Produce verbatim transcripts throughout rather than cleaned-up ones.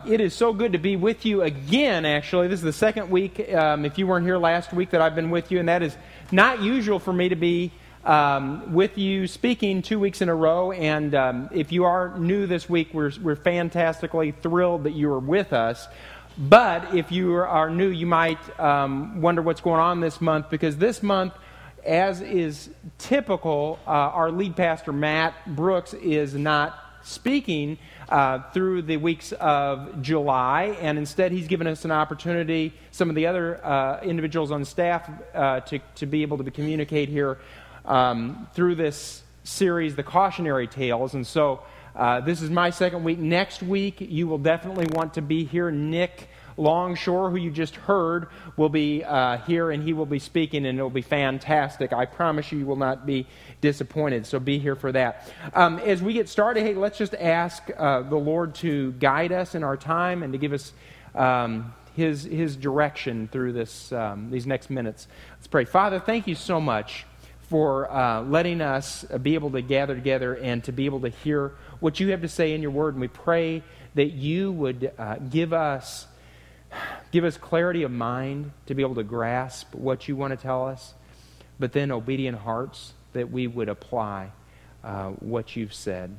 it is so good to be with you again, actually. This is the second week, um, if you weren't here last week, that I've been with you, and that is not usual for me to be um, with you speaking two weeks in a row. And um, if you are new this week, we're, we're fantastically thrilled that you are with us. But if you are new, you might um, wonder what's going on this month, because this month, as is typical, uh, our lead pastor, Matt Brooks, is not speaking uh, through the weeks of July, and instead he's given us an opportunity, some of the other uh, individuals on staff, uh, to, to be able to be communicate here um, through this series, The Cautionary Tales. And so uh, this is my second week. Next week, you will definitely want to be here. Nick Longshore, who you just heard, will be uh, here, and he will be speaking, and it will be fantastic. I promise you, you will not be disappointed, so be here for that. Um, as we get started, hey, let's just ask uh, the Lord to guide us in our time and to give us um, His His direction through this um, these next minutes. Let's pray. Father, thank you so much for uh, letting us be able to gather together and to be able to hear what you have to say in your word, and we pray that you would uh, give us Give us clarity of mind to be able to grasp what you want to tell us, but then obedient hearts that we would apply uh, what you've said.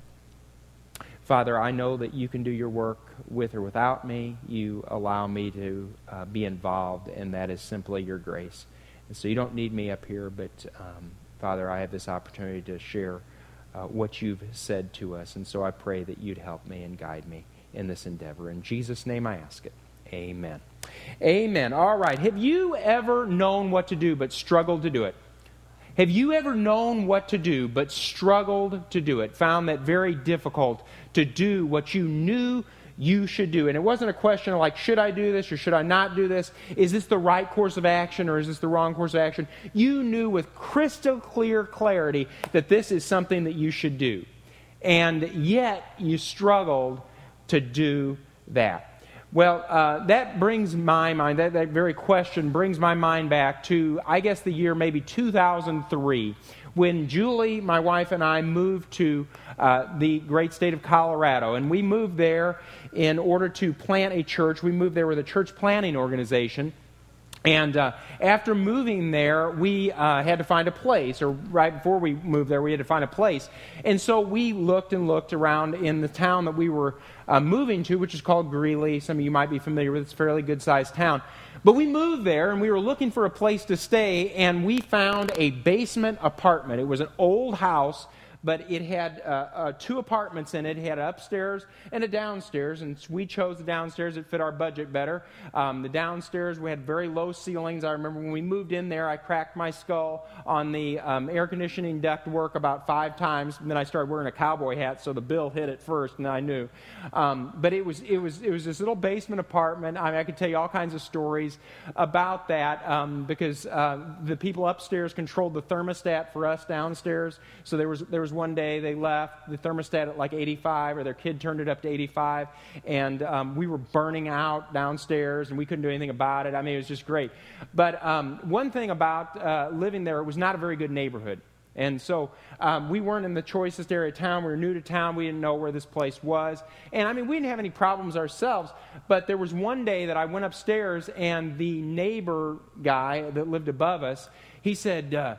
Father, I know that you can do your work with or without me. You allow me to uh, be involved, and that is simply your grace. And so you don't need me up here, but um, Father, I have this opportunity to share uh, what you've said to us, and so I pray that you'd help me and guide me in this endeavor. In Jesus' name I ask it. Amen. Amen. All right. Have you ever known what to do but struggled to do it? Have you ever known what to do but struggled to do it? Found that very difficult to do what you knew you should do? And it wasn't a question of like, should I do this or should I not do this? Is this the right course of action or is this the wrong course of action? You knew with crystal clear clarity that this is something that you should do. And yet you struggled to do that. Well, uh, that brings my mind, that, that very question brings my mind back to, I guess, the year maybe two thousand three, when Julie, my wife, and I moved to uh, the great state of Colorado. And we moved there in order to plant a church. We moved there with a church planting organization. And uh, after moving there, we uh, had to find a place, or right before we moved there, we had to find a place. And so we looked and looked around in the town that we were uh, moving to, which is called Greeley. Some of you might be familiar with it. It's a fairly good-sized town. But we moved there, and we were looking for a place to stay, and we found a basement apartment. It was an old house, but it had uh, uh, two apartments in it. It had an upstairs and a downstairs, and we chose the downstairs. It fit our budget better. Um, the downstairs, we had very low ceilings. I remember when we moved in there, I cracked my skull on the um, air conditioning duct work about five times, and then I started wearing a cowboy hat, so the bill hit it first, and I knew. Um, but it was it was it was this little basement apartment. I mean, I could tell you all kinds of stories about that um, because uh, the people upstairs controlled the thermostat for us downstairs. So there was there was one day they left the thermostat at like eighty-five, or their kid turned it up to eighty-five, and um, we were burning out downstairs, and we couldn't do anything about it. I mean, it was just great. But um, one thing about uh, living there, it was not a very good neighborhood. And so um, we weren't in the choicest area of town. We were new to town. We didn't know where this place was. And I mean, we didn't have any problems ourselves, but there was one day that I went upstairs, and the neighbor guy that lived above us, he said, uh,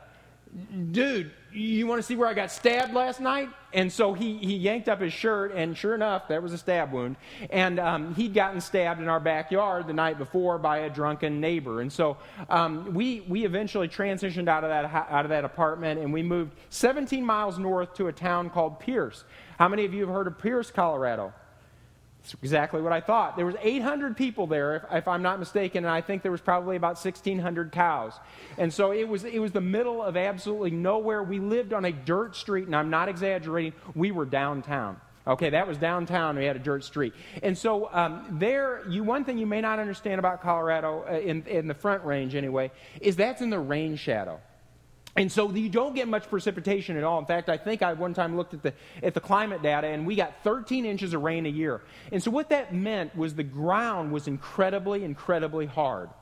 dude, you want to see where I got stabbed last night? And so he, he yanked up his shirt, and sure enough, there was a stab wound. And um, he'd gotten stabbed in our backyard the night before by a drunken neighbor. And so um, we we eventually transitioned out of that out of that apartment, and we moved seventeen miles north to a town called Pierce. How many of you have heard of Pierce, Colorado? It's exactly what I thought. There was eight hundred people there, if, if I'm not mistaken, and I think there was probably about sixteen hundred cows. And so it was it was the middle of absolutely nowhere. We lived on a dirt street, and I'm not exaggerating. We were downtown. Okay, that was downtown. We had a dirt street. And so um, there, you one thing you may not understand about Colorado, uh, in, in the Front Range anyway, is that's in the rain shadow. And so you don't get much precipitation at all. In fact, I think I one time looked at the at the climate data, and we got thirteen inches of rain a year. And so what that meant was the ground was incredibly, incredibly hard.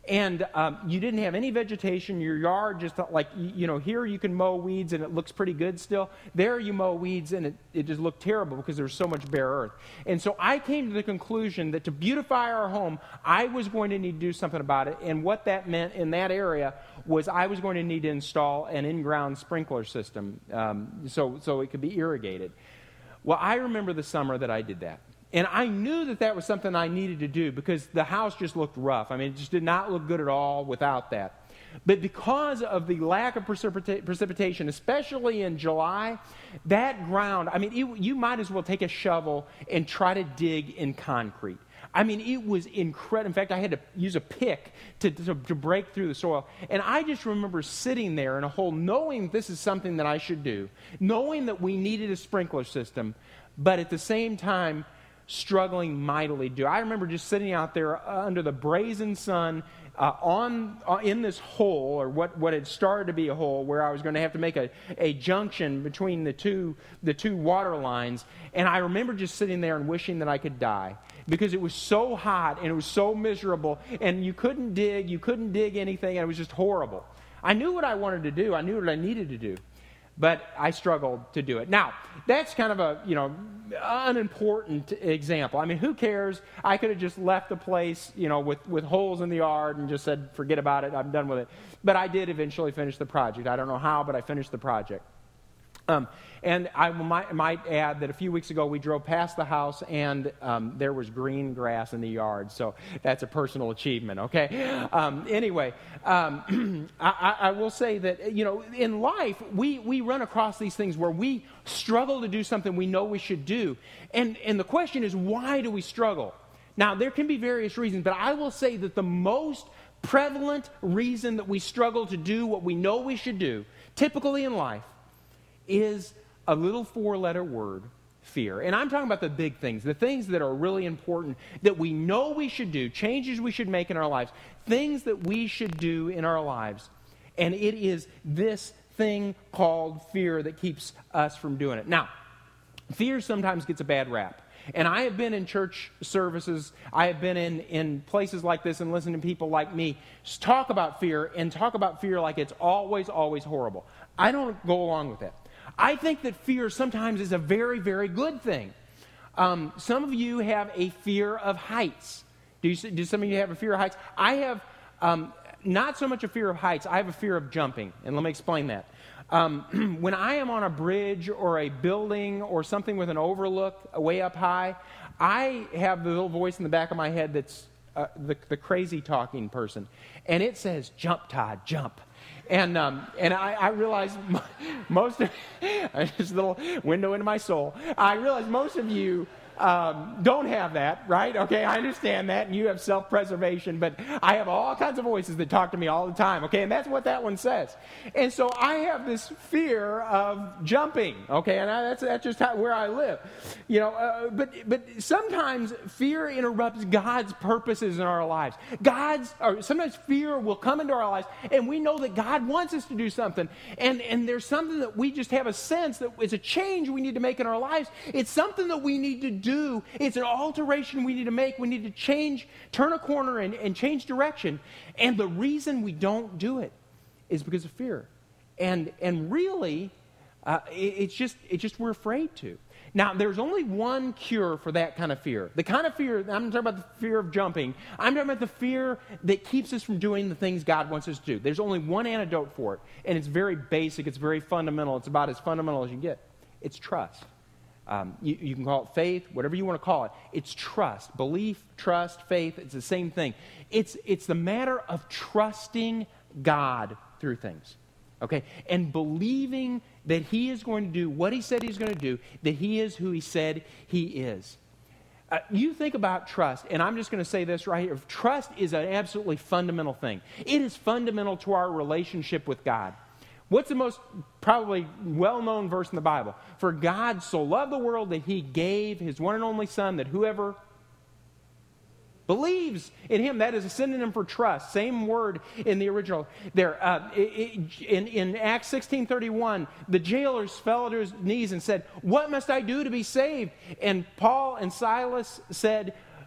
And um, you didn't have any vegetation. Your yard just like, you know, here you can mow weeds and it looks pretty good still. There you mow weeds and it, it just looked terrible because there was so much bare earth. And so I came to the conclusion that to beautify our home, I was going to need to do something about it. And what that meant in that area was I was going to need to install an in-ground sprinkler system um, so, so it could be irrigated. Well, I remember the summer that I did that. And I knew that that was something I needed to do because the house just looked rough. I mean, it just did not look good at all without that. But because of the lack of precipita- precipitation, especially in July, that ground, I mean, it, you might as well take a shovel and try to dig in concrete. I mean, it was incredible. In fact, I had to use a pick to, to, to break through the soil. And I just remember sitting there in a hole knowing this is something that I should do, knowing that we needed a sprinkler system, but at the same time, struggling mightily to do. I remember just sitting out there uh, under the brazen sun uh, on uh, in this hole, or what, what had started to be a hole, where I was going to have to make a, a junction between the two the two water lines. And I remember just sitting there and wishing that I could die because it was so hot and it was so miserable, and you couldn't dig, you couldn't dig anything, and it was just horrible. I knew what I wanted to do. I knew what I needed to do. But I struggled to do it. Now, that's kind of a, you know, unimportant example. I mean, who cares? I could have just left the place, you know, with, with holes in the yard and just said, forget about it, I'm done with it. But I did eventually finish the project. I don't know how, but I finished the project. Um, and I might, might add that a few weeks ago we drove past the house and um, there was green grass in the yard. So that's a personal achievement, okay? Um, anyway, um, I, I will say that, you know, in life we, we run across these things where we struggle to do something we know we should do. And, and the question is, why do we struggle? Now, there can be various reasons, but I will say that the most prevalent reason that we struggle to do what we know we should do, typically in life, is a little four-letter word, fear. And I'm talking about the big things, the things that are really important, that we know we should do, changes we should make in our lives, things that we should do in our lives. And it is this thing called fear that keeps us from doing it. Now, fear sometimes gets a bad rap. And I have been in church services, I have been in, in places like this and listened to people like me talk about fear and talk about fear like it's always, always horrible. I don't go along with that. I think that fear sometimes is a very, very good thing. Um, some of you have a fear of heights. Do, you, do some of you have a fear of heights? I have um, not so much a fear of heights. I have a fear of jumping, and let me explain that. Um, when I am on a bridge or a building or something with an overlook way up high, I have the little voice in the back of my head that's uh, the, the crazy talking person, and it says, "Jump, Todd, jump." And um, and I, I realize most of this little window into my soul. I realize most of you um, don't have that, right? Okay, I understand that, and you have self-preservation, but I have all kinds of voices that talk to me all the time, okay? And that's what that one says. And so I have this fear of jumping, okay? And I, that's that's just how, where I live, you know. Uh, but but sometimes fear interrupts God's purposes in our lives. God's or sometimes fear will come into our lives, and we know that God wants us to do something, and and there's something that we just have a sense that it's a change we need to make in our lives. It's something that we need to do. It's an alteration we need to make. We need to change, turn a corner and, and change direction. And the reason we don't do it is because of fear. And and really, uh, it, it's just it's just we're afraid to. Now, there's only one cure for that kind of fear. The kind of fear, I'm talking about the fear of jumping. I'm talking about the fear that keeps us from doing the things God wants us to do. There's only one antidote for it. And it's very basic. It's very fundamental. It's about as fundamental as you get. It's trust. Um, you, you can call it faith, whatever you want to call it. It's trust. Belief, trust, faith, it's the same thing. It's, it's the matter of trusting God through things, okay? And believing that He is going to do what He said He's going to do, that He is who He said He is. Uh, you think about trust, and I'm just going to say this right here. Trust is an absolutely fundamental thing. It is fundamental to our relationship with God. What's the most probably well-known verse in the Bible? For God so loved the world that He gave His one and only Son, that whoever believes in Him, that is a synonym for trust. Same word in the original there. Uh, in, in Acts sixteen thirty-one, the jailers fell to his knees and said, "What must I do to be saved?" And Paul and Silas said,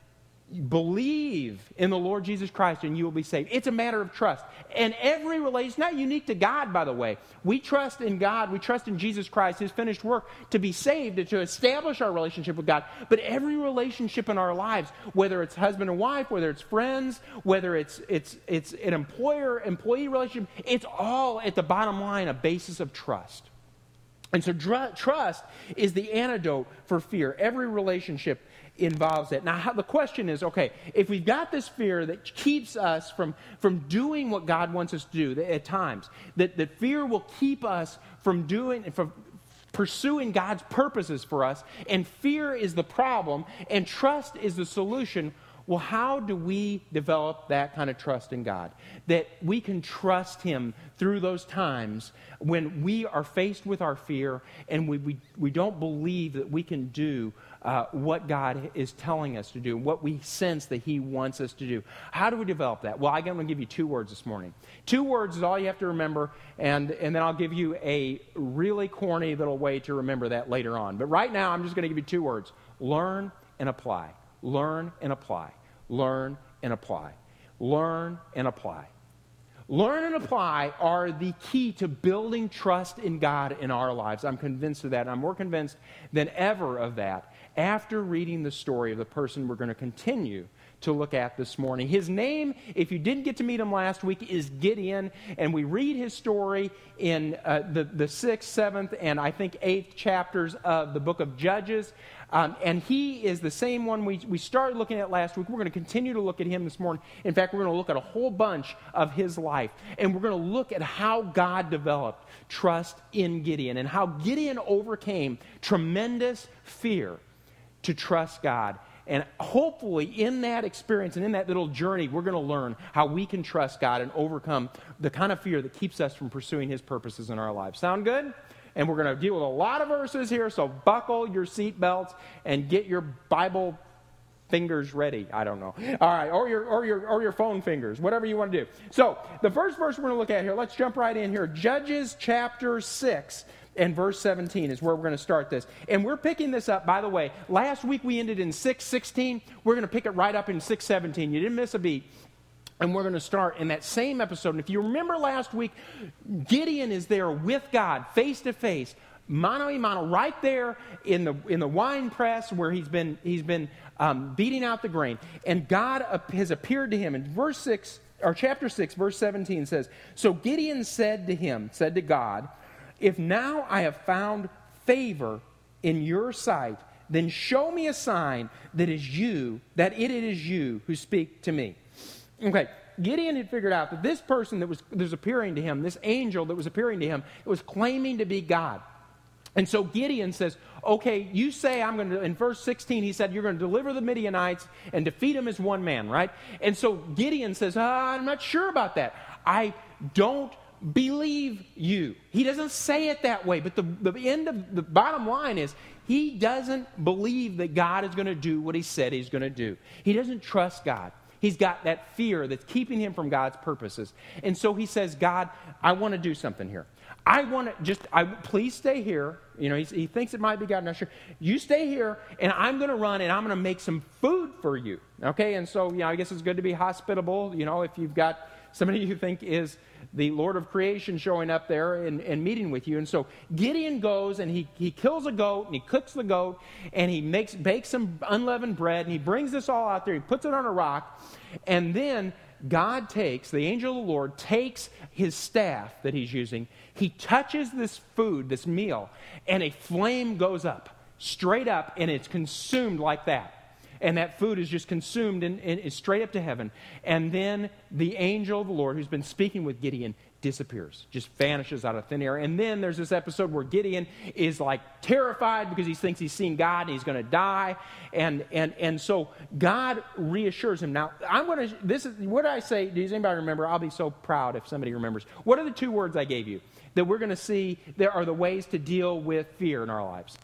believe in the Lord Jesus Christ and you will be saved. It's a matter of trust. And every relation, it's not unique to God, by the way. We trust in God, we trust in Jesus Christ, His finished work to be saved and to establish our relationship with God. But every relationship in our lives, whether it's husband and wife, whether it's friends, whether it's it's it's an employer-employee relationship, it's all at the bottom line a basis of trust. And so dr- trust is the antidote for fear. Every relationship involves that. Now, how, the question is, okay, if we've got this fear that keeps us from, from doing what God wants us to do that at times, that, that fear will keep us from doing, from pursuing God's purposes for us, and fear is the problem, and trust is the solution. Well, how do we develop that kind of trust in God? That we can trust Him through those times when we are faced with our fear and we, we, we don't believe that we can do uh, what God is telling us to do, what we sense that He wants us to do. How do we develop that? Well, I'm going to give you two words this morning. Two words is all you have to remember, and, and then I'll give you a really corny little way to remember that later on. But right now, I'm just going to give you two words. Learn and apply. Learn and apply. Learn and apply. Learn and apply. Learn and apply are the key to building trust in God in our lives. I'm convinced of that. And I'm more convinced than ever of that after reading the story of the person we're going to continue to look at this morning. His name, if you didn't get to meet him last week, is Gideon. And we read his story in uh, the, the sixth, seventh, and I think eighth chapters of the book of Judges. Um, and he is the same one we, we started looking at last week. We're going to continue to look at him this morning. In fact, we're going to look at a whole bunch of his life. And we're going to look at how God developed trust in Gideon and how Gideon overcame tremendous fear to trust God. And hopefully in that experience and in that little journey, we're going to learn how we can trust God and overcome the kind of fear that keeps us from pursuing His purposes in our lives. Sound good? And we're going to deal with a lot of verses here, so buckle your seatbelts and get your Bible fingers ready. I don't know. All right, or your or your or your phone fingers, whatever you want to do. So the first verse we're going to look at here, let's jump right in here. Judges chapter six and verse seventeen is where we're going to start this. And we're picking this up, by the way. Last week we ended in six sixteen. We're going to pick it right up in six seventeen. You didn't miss a beat. And we're going to start in that same episode. And if you remember last week, Gideon is there with God, face to face, mano a mano, right there in the in the wine press where he's been he's been um, beating out the grain. And God has appeared to him. And verse six, or chapter six, verse seventeen says, "So Gideon said to him, said to God, if now I have found favor in your sight, then show me a sign that is you, that it is you who speak to me." Okay, Gideon had figured out that this person that was, that was appearing to him, this angel that was appearing to him, was claiming to be God. And so Gideon says, okay, you say I'm going to, in verse sixteen, he said, you're going to deliver the Midianites and defeat them as one man, right? And so Gideon says, ah, I'm not sure about that. I don't believe you. He doesn't say it that way, but the, the end of the bottom line is he doesn't believe that God is going to do what he said he's going to do. He doesn't trust God. He's got that fear that's keeping him from God's purposes. And so he says, God, I want to do something here. I want to just, I, please stay here. You know, he, he thinks it might be God, I'm not sure. You stay here, and I'm going to run, and I'm going to make some food for you. Okay, and so, you know, I guess it's good to be hospitable, you know, if you've got somebody you think is the Lord of creation showing up there and, and meeting with you. And so Gideon goes and he, he kills a goat and he cooks the goat and he makes bakes some unleavened bread and he brings this all out there. He puts it on a rock, and then God takes, the angel of the Lord takes his staff that he's using. He touches this food, this meal, and a flame goes up, straight up, and it's consumed like that. And that food is just consumed and, and is straight up to heaven. And then the angel of the Lord, who's been speaking with Gideon, disappears, just vanishes out of thin air. And then there's this episode where Gideon is like terrified because he thinks he's seen God and he's going to die. And and and so God reassures him. Now, I'm going to, this is, what did I say? Does anybody remember? I'll be so proud if somebody remembers. What are the two words I gave you that we're going to see there are the ways to deal with fear in our lives?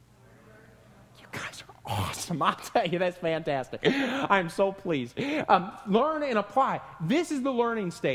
You guys are awesome. I'll tell you, that's fantastic. I'm so pleased. Um, learn and apply. This is the learning stage.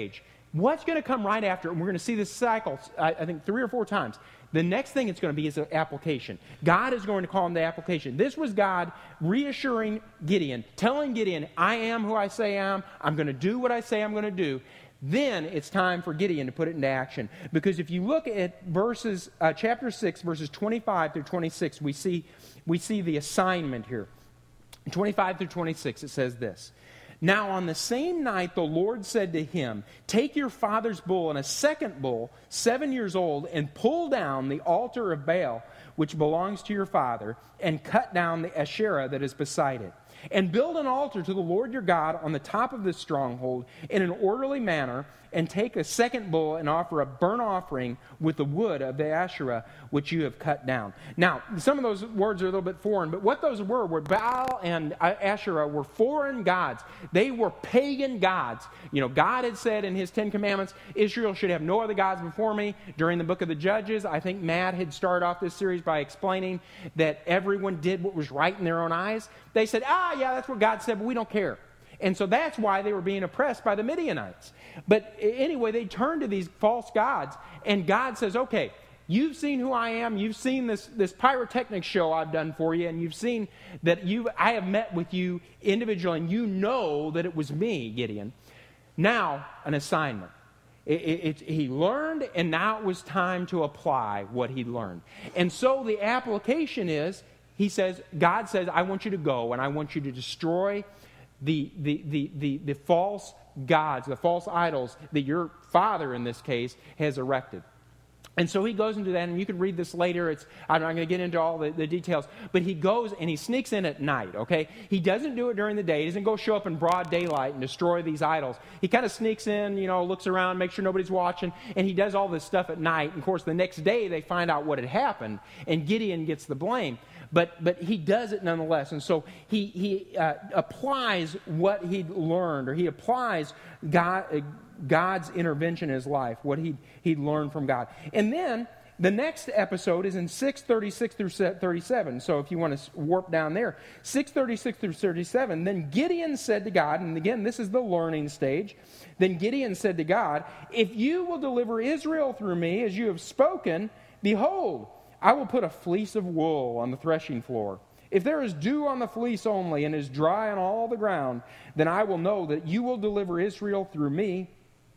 What's going to come right after, and we're going to see this cycle, I, I think, three or four times. The next thing it's going to be is an application. God is going to call him the application. This was God reassuring Gideon, telling Gideon, I am who I say I am. I'm going to do what I say I'm going to do. Then it's time for Gideon to put it into action. Because if you look at verses, uh, chapter six, verses twenty-five through twenty-six, we see, we see the assignment here. twenty-five through twenty-six, it says this. Now on the same night the Lord said to him, take your father's bull and a second bull, seven years old, and pull down the altar of Baal, which belongs to your father, and cut down the Asherah that is beside it. And build an altar to the Lord your God on the top of this stronghold in an orderly manner, and take a second bull and offer a burnt offering with the wood of the Asherah which you have cut down. Now, some of those words are a little bit foreign, but what those were were Baal and Asherah were foreign gods. They were pagan gods. You know, God had said in his Ten Commandments, Israel should have no other gods before me. During the book of the Judges, I think Matt had started off this series by explaining that everyone did what was right in their own eyes. They said, ah, yeah, that's what God said, but we don't care. And so that's why they were being oppressed by the Midianites. But anyway, they turned to these false gods, and God says, okay, you've seen who I am, you've seen this, this pyrotechnic show I've done for you, and you've seen that you I have met with you individually, and you know that it was me, Gideon. Now, an assignment. It, it, it, he learned, and now it was time to apply what he learned. And so the application is, he says, God says, I want you to go, and I want you to destroy The, the, the, the, the false gods, the false idols that your father, in this case, has erected. And so he goes into that, and you can read this later. It's, I'm not going to get into all the, the details. But he goes and he sneaks in at night, okay? He doesn't do it during the day. He doesn't go show up in broad daylight and destroy these idols. He kind of sneaks in, you know, looks around, makes sure nobody's watching, and he does all this stuff at night. And, of course, the next day they find out what had happened, and Gideon gets the blame. But but he does it nonetheless. And so he, he uh, applies what he'd learned, or he applies God, uh, God's intervention in his life, what he'd, he'd learned from God. And then the next episode is in six thirty-six through thirty-seven. So if you want to warp down there, six thirty-six through thirty-seven, then Gideon said to God, and again, this is the learning stage. Then Gideon said to God, if you will deliver Israel through me as you have spoken, behold, I will put a fleece of wool on the threshing floor. If there is dew on the fleece only and is dry on all the ground, then I will know that you will deliver Israel through me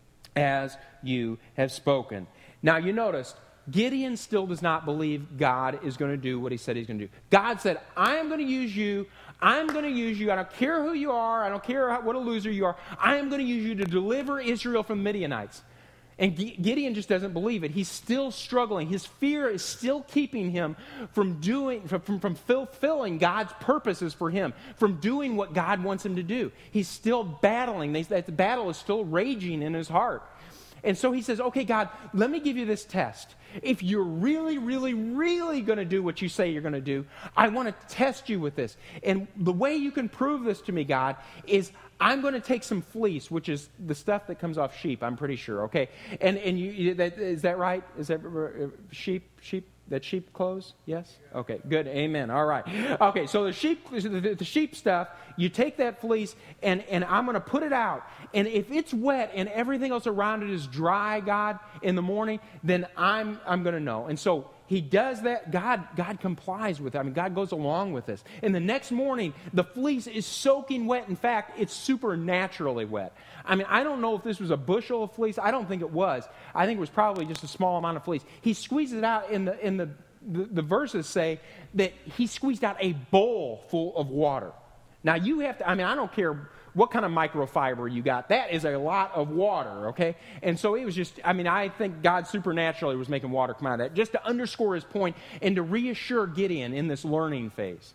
as you have spoken. Now you notice, Gideon still does not believe God is going to do what he said he's going to do. God said, I am going to use you. I'm going to use you. I don't care who you are. I don't care how, what a loser you are. I am going to use you to deliver Israel from the Midianites. And Gideon just doesn't believe it. He's still struggling. His fear is still keeping him from doing, from, from fulfilling God's purposes for him, from doing what God wants him to do. He's still battling. That battle is still raging in his heart. And so he says, okay, God, let me give you this test. If you're really, really, really going to do what you say you're going to do, I want to test you with this. And the way you can prove this to me, God, is I'm going to take some fleece, which is the stuff that comes off sheep, I'm pretty sure, okay? And and you, you that, is that right? Is that uh, sheep, sheep, that sheep clothes? Yes? Okay, good, amen, all right. Okay, so the sheep, the, the sheep stuff, you take that fleece, and, and I'm going to put it out. And if it's wet and everything else around it is dry, God, in the morning, then I'm I'm going to know. And so he does that. God, God complies with it. I mean, God goes along with this. And the next morning, the fleece is soaking wet. In fact, it's supernaturally wet. I mean, I don't know if this was a bushel of fleece. I don't think it was. I think it was probably just a small amount of fleece. He squeezes it out. In the in the the, the verses say that he squeezed out a bowl full of water. Now you have to. I mean, I don't care what kind of microfiber you got. That is a lot of water, okay? And so it was just, I mean, I think God supernaturally was making water come out of that, just to underscore his point and to reassure Gideon in this learning phase.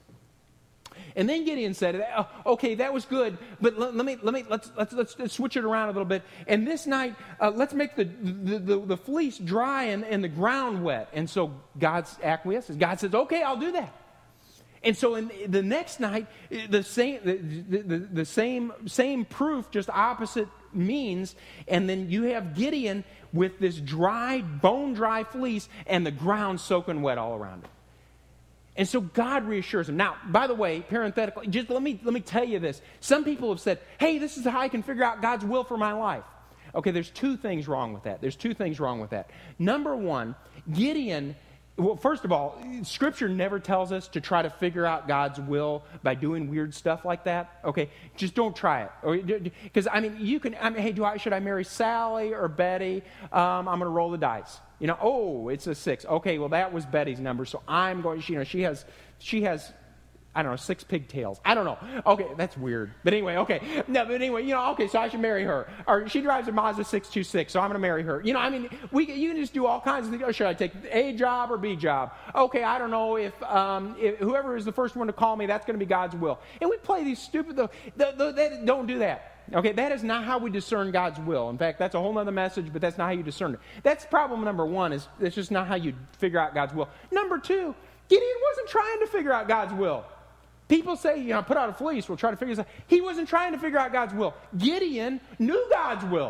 And then Gideon said, oh, okay, that was good, but let, let me, let me, let's, let's, let's, let's switch it around a little bit. And this night, uh, let's make the, the, the, the fleece dry and, and the ground wet. And so God's acquiesces. God says, okay, I'll do that. And so in the next night, the same, the, the, the same, same proof, just opposite means, and then you have Gideon with this dry, bone-dry fleece and the ground soaking wet all around it. And so God reassures him. Now, by the way, parenthetically, just let me let me tell you this. Some people have said, hey, this is how I can figure out God's will for my life. Okay, there's two things wrong with that. There's two things wrong with that. Number one, Gideon, well, first of all, Scripture never tells us to try to figure out God's will by doing weird stuff like that. Okay, just don't try it. Because, I mean, you can, I mean, hey, do I, should I marry Sally or Betty? Um, I'm going to roll the dice. You know, oh, it's a six. Okay, well, that was Betty's number, so I'm going, you know, she has, she has, I don't know, six pigtails. I don't know. Okay, that's weird. But anyway, okay. No, but anyway, you know, okay, so I should marry her. Or she drives a Mazda six two six, so I'm going to marry her. You know, I mean, we you can just do all kinds of things. Oh, should I take A job or B job? Okay, I don't know if, um, if whoever is the first one to call me, that's going to be God's will. And we play these stupid, the, the, the, they don't do that. Okay, that is not how we discern God's will. In fact, that's a whole other message, but that's not how you discern it. That's problem number one, is it's just not how you figure out God's will. Number two, Gideon wasn't trying to figure out God's will. People say, you know, put out a fleece, we'll try to figure this out. He wasn't trying to figure out God's will. Gideon knew God's will.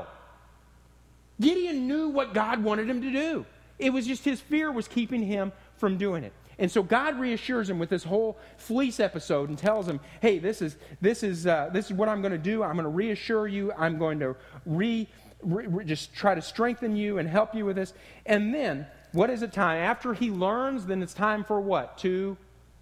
Gideon knew what God wanted him to do. It was just his fear was keeping him from doing it. And so God reassures him with this whole fleece episode and tells him, hey, this is this is uh, this is what I'm going to do. I'm going to reassure you. I'm going to re, re, re just try to strengthen you and help you with this. And then, what is it time? After he learns, then it's time for what? To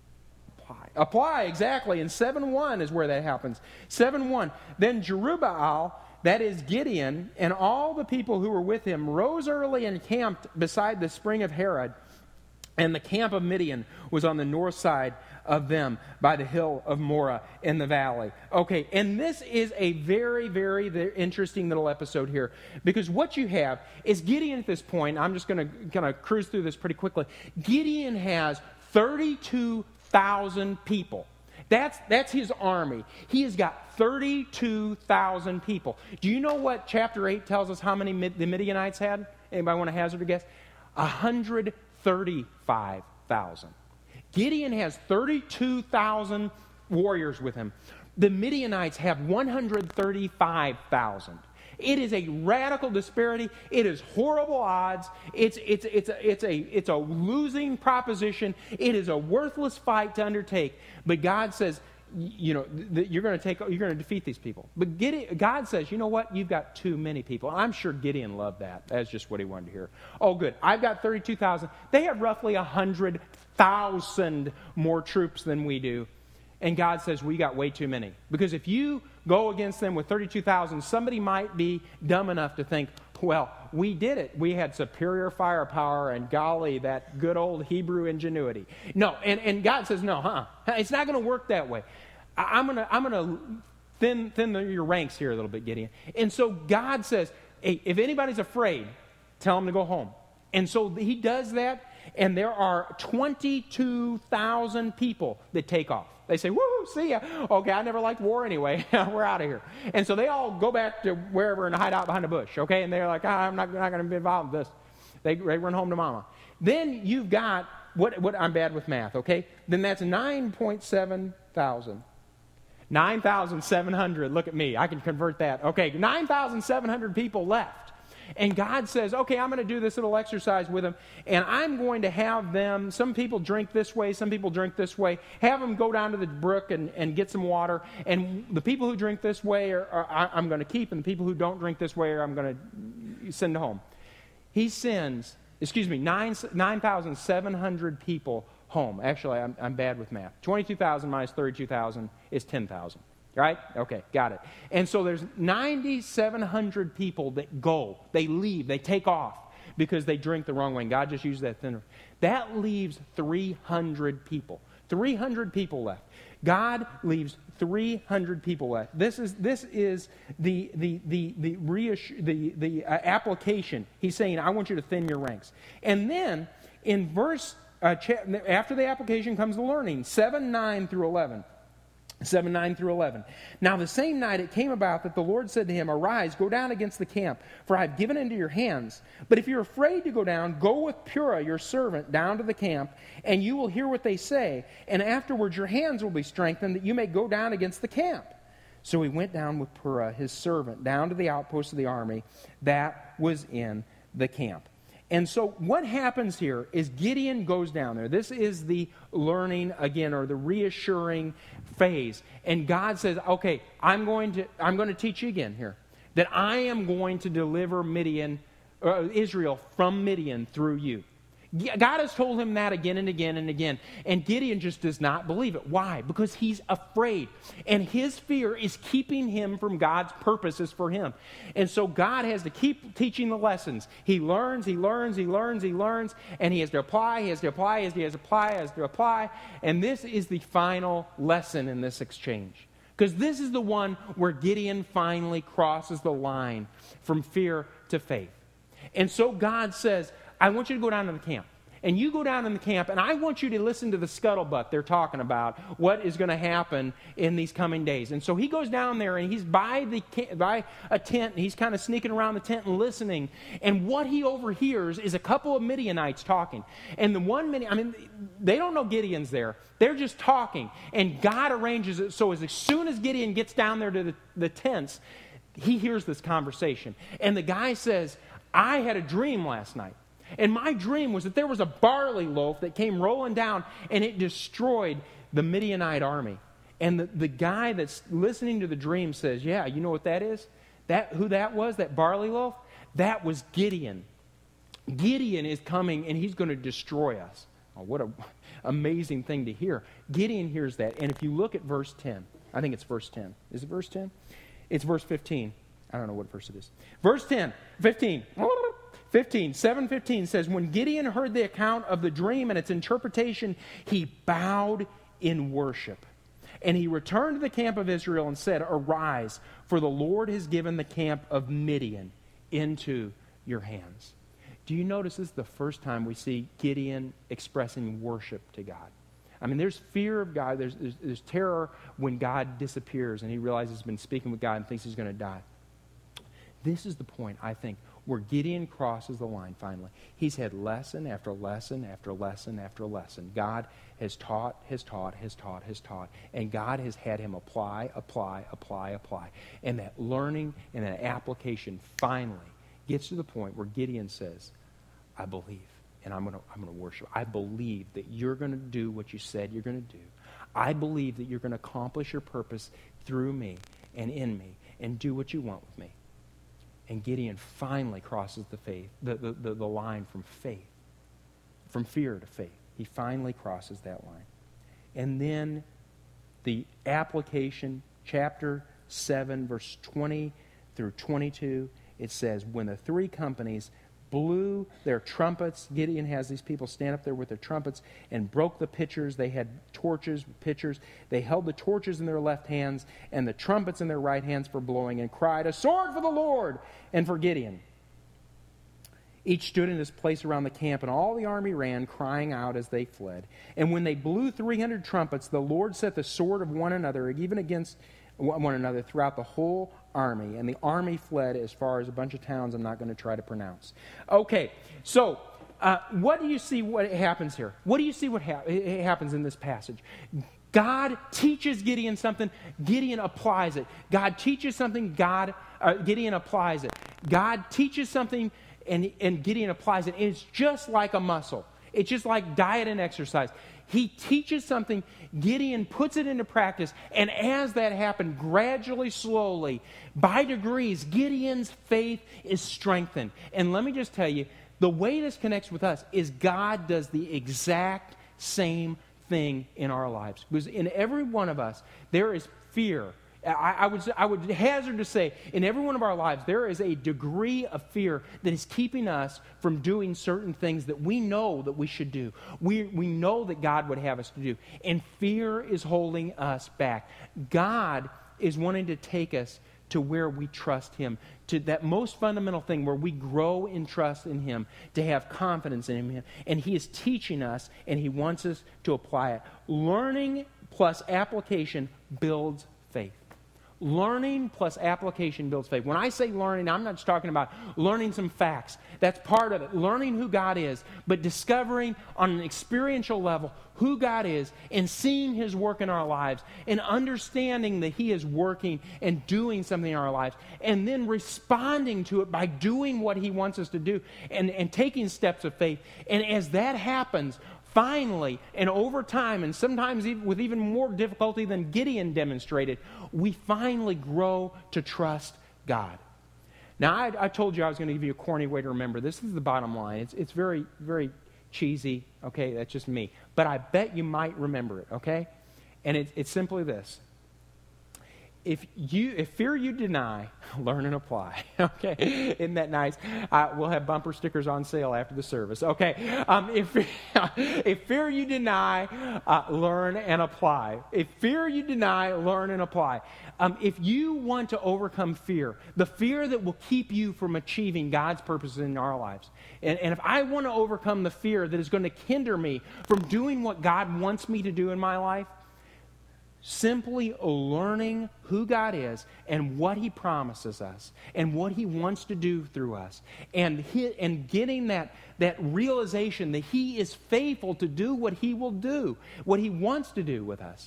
apply. Apply, exactly. And seven one is where that happens. seven one. Then Jerubbaal, that is Gideon, and all the people who were with him rose early and camped beside the spring of Harod. And the camp of Midian was on the north side of them by the hill of Moreh in the valley. Okay, and this is a very, very, very interesting little episode here. Because what you have is Gideon at this point, I'm just going to kind of cruise through this pretty quickly. Gideon has thirty-two thousand people. That's, that's his army. He has got thirty-two thousand people. Do you know what chapter eight tells us how many Mid- the Midianites had? Anybody want to hazard a guess? one hundred thirty-five thousand. Gideon has thirty-two thousand warriors with him. The Midianites have one hundred thirty-five thousand. It is a radical disparity. It is horrible odds. It's, it's, it's, a, it's, a, it's a losing proposition. It is a worthless fight to undertake. But God says, you know, th- you're going to take, you're going to defeat these people. But Gideon, God says, you know what? You've got too many people. I'm sure Gideon loved that. That's just what he wanted to hear. Oh, good. I've got thirty-two thousand. They have roughly one hundred thousand more troops than we do. And God says, we got way too many. Because if you go against them with thirty-two thousand, somebody might be dumb enough to think, well, we did it. We had superior firepower and golly, that good old Hebrew ingenuity. No, and, and God says, no, huh? It's not going to work that way. I, I'm going to I'm gonna thin, thin the, your ranks here a little bit, Gideon. And so God says, hey, if anybody's afraid, tell them to go home. And so he does that, and there are twenty-two thousand people that take off. They say, woo, see ya. Okay, I never liked war anyway. We're out of here. And so they all go back to wherever and hide out behind a bush, okay? And they're like, ah, I'm not, not going to be involved with this. They, they run home to mama. Then you've got, what, what I'm bad with math, okay? Then that's nine point seven thousand. nine thousand seven hundred. Look at me. I can convert that. Okay, nine thousand seven hundred people left. And God says, okay, I'm going to do this little exercise with them, and I'm going to have them, some people drink this way, some people drink this way, have them go down to the brook and, and get some water, and the people who drink this way are, are, I'm going to keep, and the people who don't drink this way are I'm going to send home. He sends, excuse me, nine thousand seven hundred people home. Actually, I'm, I'm bad with math. twenty-two thousand minus thirty-two thousand is ten thousand. Right? Okay, got it. And so there's nine thousand seven hundred people that go. They leave. They take off because they drink the wrong way. And God just used that thinner. That leaves three hundred people. three hundred people left. God leaves three hundred people left. This is this is the the the the reassure, the the uh, application. He's saying, I want you to thin your ranks. And then in verse uh, cha- after the application comes the learning. seven nine through eleven. seven, nine through eleven. Now the same night it came about that the Lord said to him, arise, go down against the camp, for I have given into your hands. But if you're afraid to go down, go with Purah, your servant, down to the camp, and you will hear what they say. And afterwards your hands will be strengthened, that you may go down against the camp. So he went down with Purah, his servant, down to the outpost of the army that was in the camp. And so what happens here is Gideon goes down there. This is the learning again, or the reassuring phase. And God says, okay, I'm going to I'm going to teach you again here. that I am going to deliver Midian, uh, Israel from Midian through you. God has told him that again and again and again. And Gideon just does not believe it. Why? Because he's afraid. And his fear is keeping him from God's purposes for him. And so God has to keep teaching the lessons. He learns, he learns, he learns, he learns. And he has to apply, he has to apply, he has to apply, he has to apply. And this is the final lesson in this exchange. Because this is the one where Gideon finally crosses the line from fear to faith. And so God says, I want you to go down to the camp. And you go down in the camp, and I want you to listen to the scuttlebutt they're talking about, what is going to happen in these coming days. And so he goes down there, and he's by, the, by a tent, and he's kind of sneaking around the tent and listening. And what he overhears is a couple of Midianites talking. And the one Midian, I mean, they don't know Gideon's there. They're just talking. And God arranges it so as, as soon as Gideon gets down there to the, the tents, he hears this conversation. And the guy says, I had a dream last night. And my dream was that there was a barley loaf that came rolling down and it destroyed the Midianite army. And the, the guy that's listening to the dream says, yeah, you know what that is? That who that was, that barley loaf? That was Gideon. Gideon is coming and he's going to destroy us. Oh, what an amazing thing to hear. Gideon hears that. And if you look at verse ten, I think it's verse ten. Is it verse ten? It's verse fifteen. I don't know what verse it is. Verse ten, fifteen. fifteen, seven fifteen says, when Gideon heard the account of the dream and its interpretation, he bowed in worship. And he returned to the camp of Israel and said, arise, for the Lord has given the camp of Midian into your hands. Do you notice this is the first time we see Gideon expressing worship to God? I mean, there's fear of God. There's, there's, there's terror when God disappears and he realizes he's been speaking with God and thinks he's going to die. This is the point, I think, where Gideon crosses the line finally. He's had lesson after lesson after lesson after lesson. God has taught, has taught, has taught, has taught. And God has had him apply, apply, apply, apply. And that learning and that application finally gets to the point where Gideon says, I believe, and I'm going to I'm going to worship. I believe that you're going to do what you said you're going to do. I believe that you're going to accomplish your purpose through me and in me and do what you want with me. And Gideon finally crosses the faith, the, the, the, the line from faith, from fear to faith. He finally crosses that line. And then the application, chapter seven, verse twenty through twenty-two, it says, when the three companies blew their trumpets, Gideon has these people stand up there with their trumpets and broke the pitchers. They had torches, pitchers. They held the torches in their left hands and the trumpets in their right hands for blowing and cried, a sword for the Lord and for Gideon. Each stood in his place around the camp, and all the army ran, crying out as they fled. And when they blew three hundred trumpets, the Lord set the sword of one another, even against one another, throughout the whole army. And the army fled as far as a bunch of towns I'm not going to try to pronounce. Okay, so uh, what do you see what happens here? What do you see what ha- happens in this passage? God teaches Gideon something, Gideon applies it. God teaches something, God uh, Gideon applies it. God teaches something, and, and Gideon applies it. And it's just like a muscle. It's just like diet and exercise. He teaches something, Gideon puts it into practice, and as that happened, gradually, slowly, by degrees, Gideon's faith is strengthened. And let me just tell you, the way this connects with us is God does the exact same thing in our lives. Because in every one of us, there is fear. I, I, would, I would hazard to say, in every one of our lives, there is a degree of fear that is keeping us from doing certain things that we know that we should do. We, we know that God would have us to do. And fear is holding us back. God is wanting to take us to where we trust Him, to that most fundamental thing where we grow in trust in Him, to have confidence in Him. And He is teaching us, and He wants us to apply it. Learning plus application builds faith. Learning plus application builds faith. When I say learning, I'm not just talking about learning some facts. That's part of it. Learning who God is, but discovering on an experiential level who God is and seeing His work in our lives and understanding that He is working and doing something in our lives and then responding to it by doing what He wants us to do and, and taking steps of faith. And as that happens, finally, and over time, and sometimes even with even more difficulty than Gideon demonstrated, we finally grow to trust God. Now, I, I told you I was going to give you a corny way to remember. This is the bottom line. It's, it's very, very cheesy. Okay, that's just me. But I bet you might remember it, okay? And it, it's simply this. If you, if fear you deny, learn and apply. Okay, isn't that nice? Uh, we'll have bumper stickers on sale after the service. Okay, um, if if fear you deny, uh, learn and apply. If fear you deny, learn and apply. Um, if you want to overcome fear, the fear that will keep you from achieving God's purposes in our lives, and, and if I want to overcome the fear that is going to hinder me from doing what God wants me to do in my life, simply learning who God is and what He promises us and what He wants to do through us, and hit, and getting that, that realization that He is faithful to do what He will do, what He wants to do with us.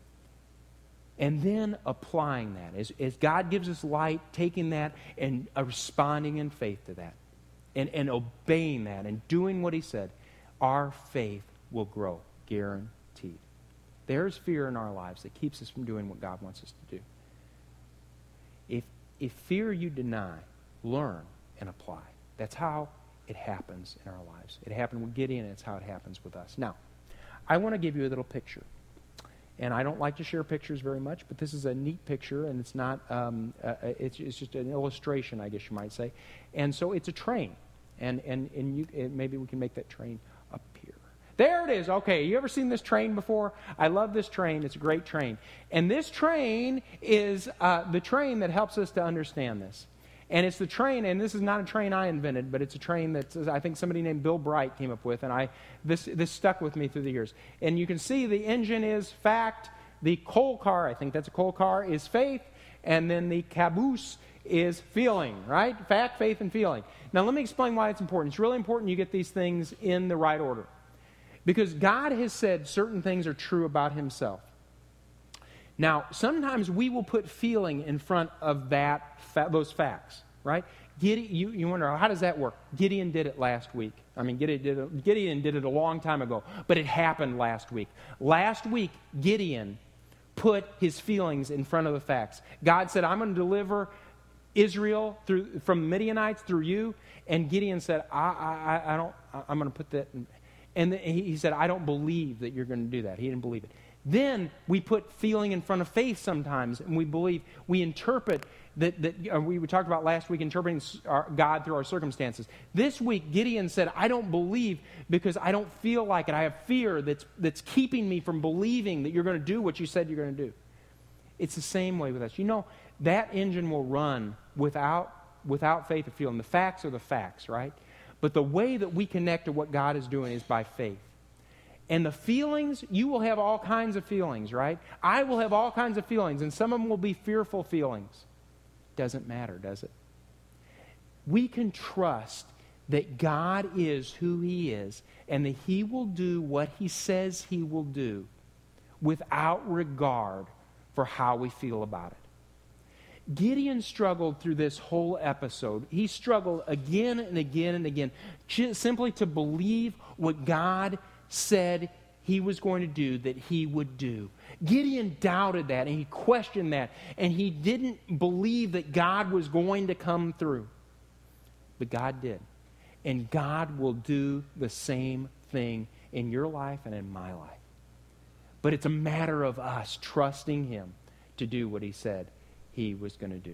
And then applying that. As, as God gives us light, taking that and uh, responding in faith to that. And, and obeying that and doing what He said, our faith will grow, guaranteed. There's fear in our lives that keeps us from doing what God wants us to do. If, if fear you deny, learn and apply. That's how it happens in our lives. It happened with Gideon, and it's how it happens with us. Now, I want to give you a little picture. And I don't like to share pictures very much, but this is a neat picture, and it's not, um, uh, it's, it's just an illustration, I guess you might say. And so it's a train. And, and, and you, and maybe we can make that train up here. There it is. Okay, you ever seen this train before? I love this train. It's a great train. And this train is uh, the train that helps us to understand this. And it's the train, and this is not a train I invented, but it's a train that I think somebody named Bill Bright came up with, and I this this stuck with me through the years. And you can see the engine is fact, the coal car, I think that's a coal car, is faith, and then the caboose is feeling, right? Fact, faith, and feeling. Now let me explain why it's important. It's really important you get these things in the right order. Because God has said certain things are true about Himself. Now, sometimes we will put feeling in front of that fa- those facts, right? Gideon, you, you wonder, how does that work? Gideon did it last week. I mean, Gideon did, it, Gideon did it a long time ago, but it happened last week. Last week, Gideon put his feelings in front of the facts. God said, I'm going to deliver Israel through from Midianites through you. And Gideon said, I, I, I don't, I'm going to put that in. And he said, I don't believe that you're going to do that. He didn't believe it. Then we put feeling in front of faith sometimes, and we believe, we interpret that, that uh, we talked about last week, interpreting our, God through our circumstances. This week, Gideon said, I don't believe because I don't feel like it. I have fear that's, that's keeping me from believing that you're going to do what you said you're going to do. It's the same way with us. You know, that engine will run without, without faith or feeling. The facts are the facts, right? But the way that we connect to what God is doing is by faith. And the feelings, you will have all kinds of feelings, right? I will have all kinds of feelings, and some of them will be fearful feelings. Doesn't matter, does it? We can trust that God is who He is, and that He will do what He says He will do without regard for how we feel about it. Gideon struggled through this whole episode. He struggled again and again and again simply to believe what God said He was going to do, that He would do. Gideon doubted that, and he questioned that, and he didn't believe that God was going to come through. But God did. And God will do the same thing in your life and in my life. But it's a matter of us trusting Him to do what He said He was going to do.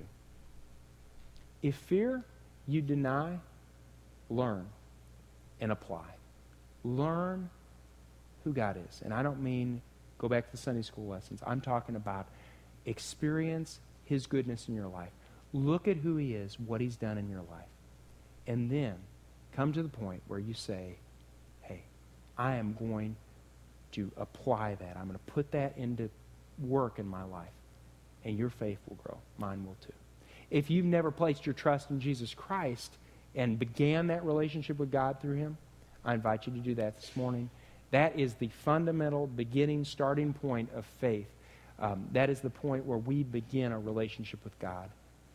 If fear you deny, learn and apply. Learn who God is. And I don't mean go back to the Sunday school lessons. I'm talking about experience His goodness in your life. Look at who He is, what He's done in your life. And then come to the point where you say, hey, I am going to apply that. I'm going to put that into work in my life. And your faith will grow. Mine will too. If you've never placed your trust in Jesus Christ and began that relationship with God through Him, I invite you to do that this morning. That is the fundamental beginning, starting point of faith. Um, that is the point where we begin a relationship with God.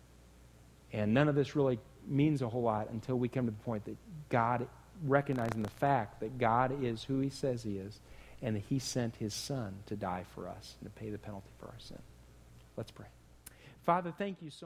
And none of this really means a whole lot until we come to the point that God, recognizing the fact that God is who He says He is, and that He sent His Son to die for us and to pay the penalty for our sin. Let's pray. Father, thank you so much.